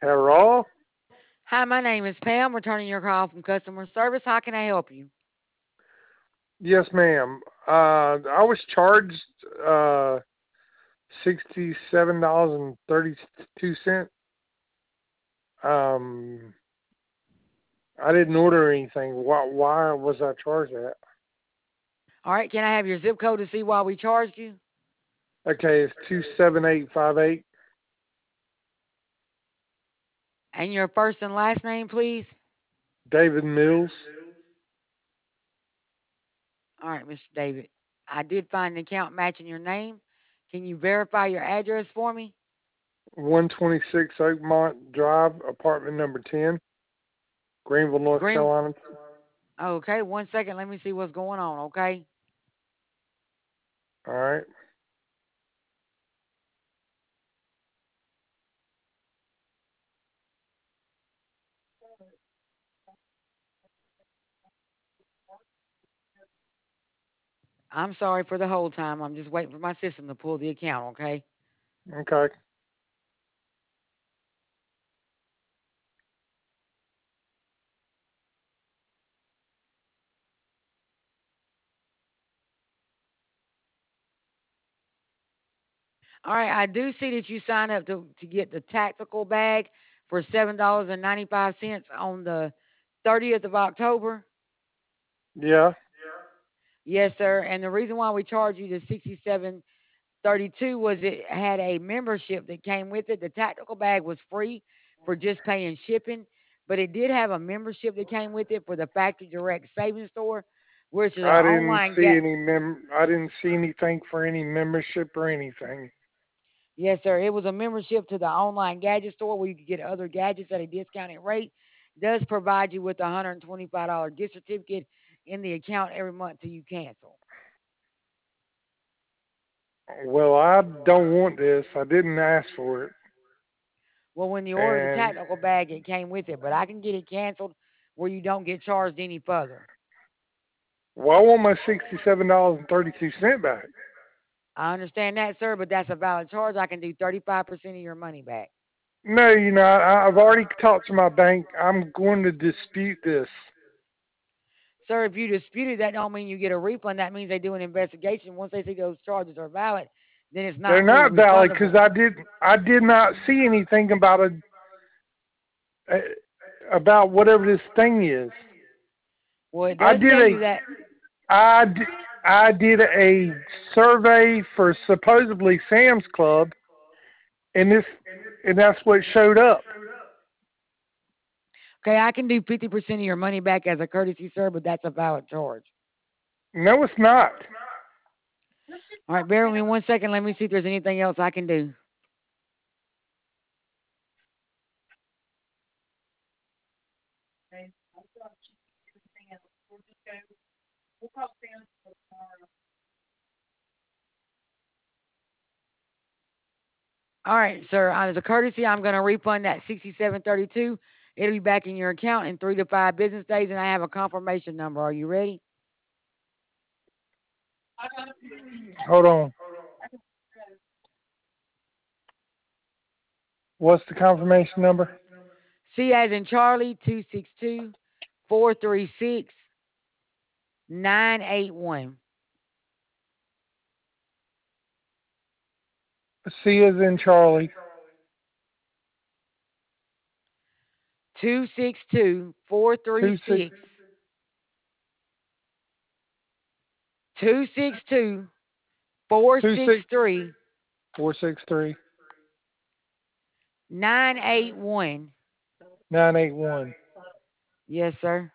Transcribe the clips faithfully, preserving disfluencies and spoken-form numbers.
Hello? Hi, my name is Pam, returning your call from customer service. How can I help you? Yes, ma'am. Uh, I was charged uh sixty-seven dollars and thirty-two cents. Um, I didn't order anything. Why? Why was I charged that? All right, can I have your zip code to see why we charged you? Okay, it's two seven eight five eight. And your first and last name, please? David Mills, All right, mister David. I did find an account matching your name. Can you verify your address for me? one twenty-six Oakmont Drive, apartment number ten, Greenville, North Green. Carolina. Okay, one second. Let me see what's going on, okay? All right. I'm sorry for the whole time. I'm just waiting for my system to pull the account, okay? Okay. All right, I do see that you signed up to, to get the tactical bag for seven dollars and ninety-five cents on the thirtieth of October. Yeah. Yes, sir. And the reason why we charged you the sixty-seven thirty-two was it had a membership that came with it. The tactical bag was free for just paying shipping, but it did have a membership that came with it for the Factory Direct Savings Store, which is an I didn't online see ga- any mem. I didn't see anything for any membership or anything. Yes, sir. It was a membership to the online gadget store where you could get other gadgets at a discounted rate. Does provide you with a one hundred twenty-five dollars gift certificate in the account every month till you cancel. Well, I don't want this. I didn't ask for it. Well, when you order the And tactical bag, it came with it, but I can get it canceled where you don't get charged any further. well, I want my sixty-seven dollars and thirty-two cent back. I understand that, sir, but that's a valid charge. I can do thirty-five percent of your money back. No, you know, I, I've already talked to my bank. I'm going to dispute this. Sir, if you dispute it, that don't mean you get a refund. That means they do an investigation. Once they see those charges are valid, then it's They're not fully not valid because refundable. I did I did not see anything about a, a about whatever this thing is. Well, it I does did tell a you that. I d- I did a survey for supposedly Sam's Club, and this and that's what showed up. Okay, I can do fifty percent of your money back as a courtesy, sir, but that's a valid charge. No, it's not. All right, bear with me one second. Let me see if there's anything else I can do. All right, sir. uh, As a courtesy, I'm going to refund that sixty-seven thirty-two. It'll be back in your account in three to five business days, and I have a confirmation number. Are you ready? Hold on. What's the confirmation number? C as in Charlie, two six two four three six nine eight one. C is in Charlie. two six two four three Two six six two six two four two six six three four six three nine eight one. nine eight one. Yes, sir.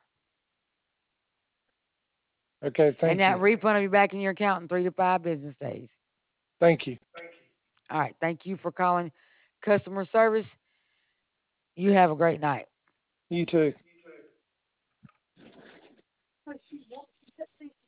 Okay, And thank that you. refund will be back in your account in three to five business days. Thank you. All right. Thank you for calling customer service. You have a great night. You too.